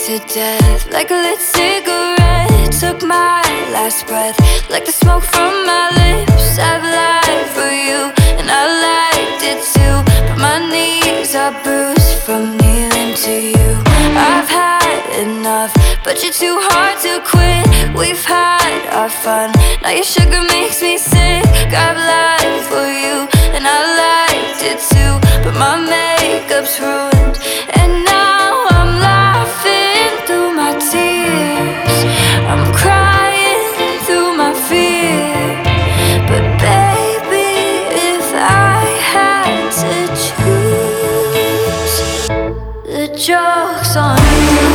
to death. Like a lit cigarette, took my last breath. Like the smoke from my lips, I've lied for you, and I liked it too. But my knees are bruised from kneeling to you. I've had enough, but you're too hard to quit. We've had our fun, now your sugar makes me sick. I've lied for you, and I liked it too. But my makeup's ruined, and now I'm laughing through my tears. I'm crying through my fear. But baby, if I had to choose, the joke's on you.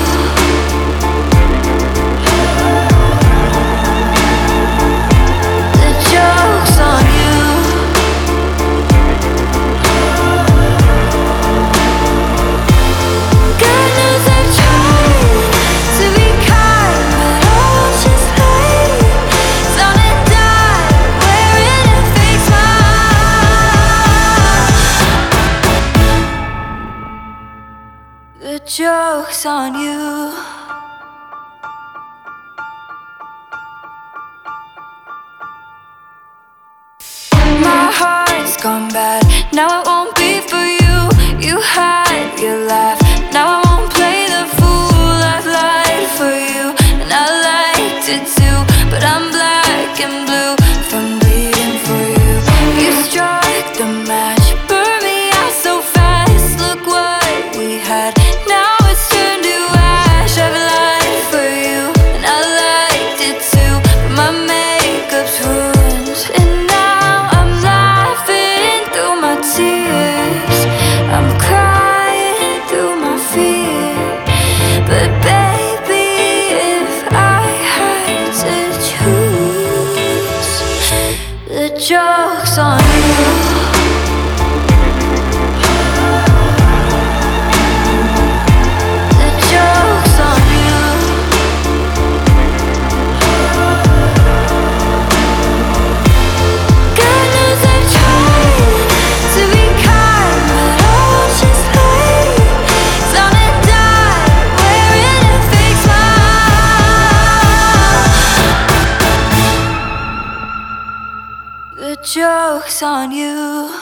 The joke's on you. My heart's gone bad, now it won't be for you. You had your laugh, now I won't play the fool. I've lied for you, and I liked it too. But I'm black and blue from bleeding for you. You struck the match, burned me out so fast. Look what we had, now it's turned to ash. I've lied for you, and I liked it too. But my makeup's ruined, and now I'm laughing through my tears. I'm crying through my fear. But baby, if I had to choose, the joke's on you. The joke's on you.